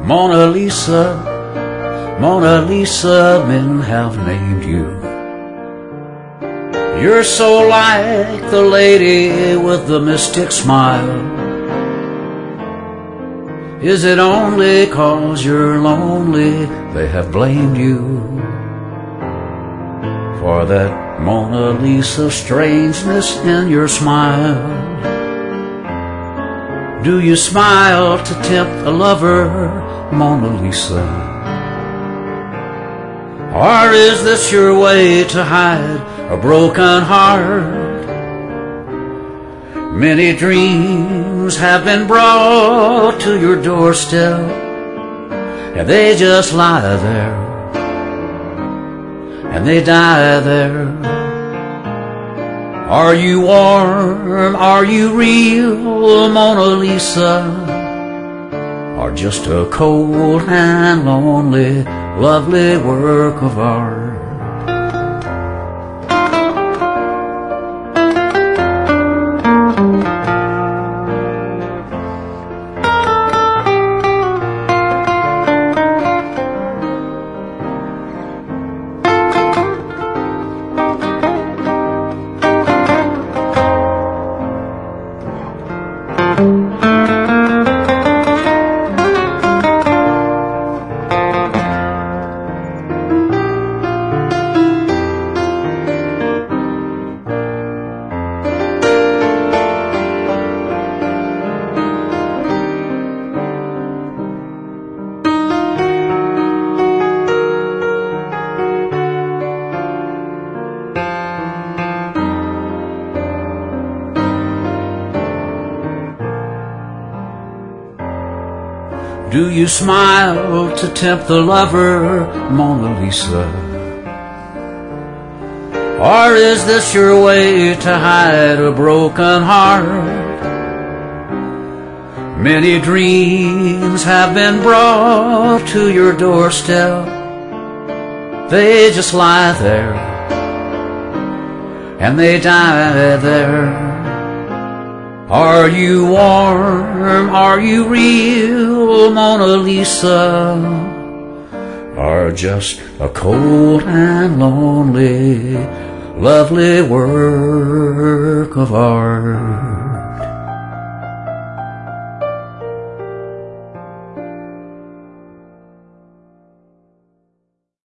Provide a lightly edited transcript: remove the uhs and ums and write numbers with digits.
Mona Lisa, Mona Lisa, men have named you. You're so like the lady with the mystic smile. Is it only 'cause you're lonely they have blamed you for that Mona Lisa strangeness in your smile? Do you smile to tempt a lover, Mona Lisa? Or is this your way to hide a broken heart? Many dreams have been brought to your doorstep, and they just lie there, and they die there. Are you warm? Are you real, Mona Lisa? Or just a cold and lonely, lovely work of art? Do you smile to tempt the lover, Mona Lisa? Or is this your way to hide a broken heart? Many dreams have been brought to your doorstep. They just lie there, and they die there. Are you warm? Are you real, Mona Lisa? Or just a cold and lonely, lovely work of art?